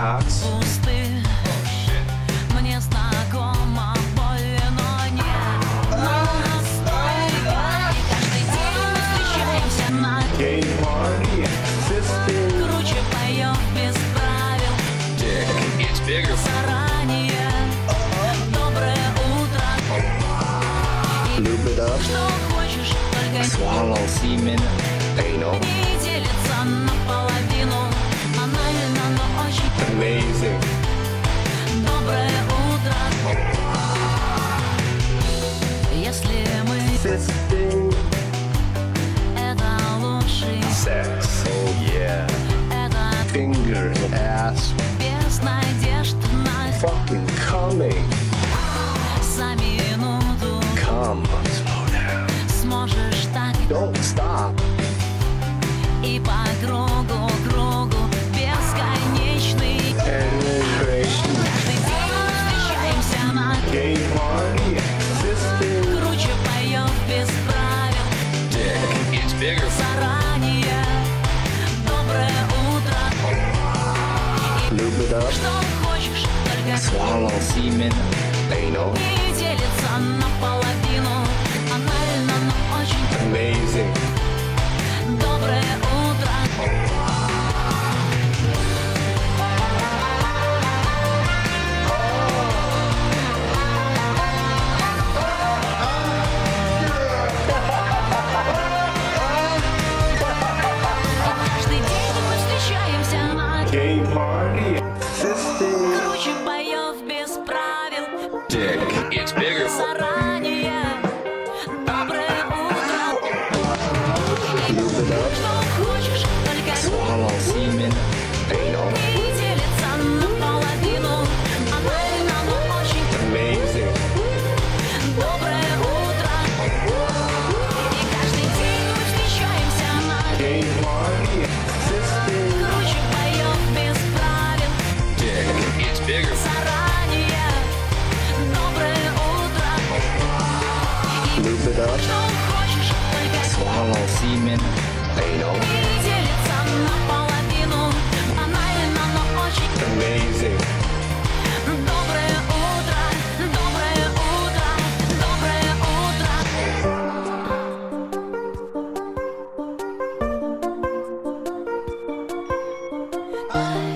Cox. Пусты. Мне знакома боль, но нет. Настойка. И каждый день мы встречаемся на Gay party existing. круче поем без правил. Dick gets bigger. Заранее. Доброе утро. Lube it up. Что хочешь, только Swallow semen. Anal. не делится наполовину. Анально, но очень Amazing. доброе утро. Если мы Fisting. это лучший, Sex. Oh yeah. это Fingers. Ass. без надежд на Fucking coming. за минуту Come. Slow down. сможешь так Don't stop. и по кругу, кругу бесконечный. Penetration. Каждый день мы встречаемся на Gay party existing. круче поем без правил. Dick gets bigger. Заранее доброе утро. Lube it up. Что хочешь, только Swallow semen. Anal. не делится наполовину. Анально, но очень Amazing. доброе утро. Каждый день мы встречаемся на Gay party existing. круче боев без правил. Dick gets bigger. Заранее доброе утро. Lube it up. Что хочешь, только Swallow semen. Anal. не делится наполовину. Анально, но очень Amazing. доброе утро. И каждый день мы встречаемся на Gay party existing. круче боев без правил. Dick gets bigger. Заранее доброе утро. Lube it up. Что хочешь, только Swallow semen. Anal. не делится наполовину. Анально, но очень Amazing. доброе утро. Доброе утро. Доброе утро.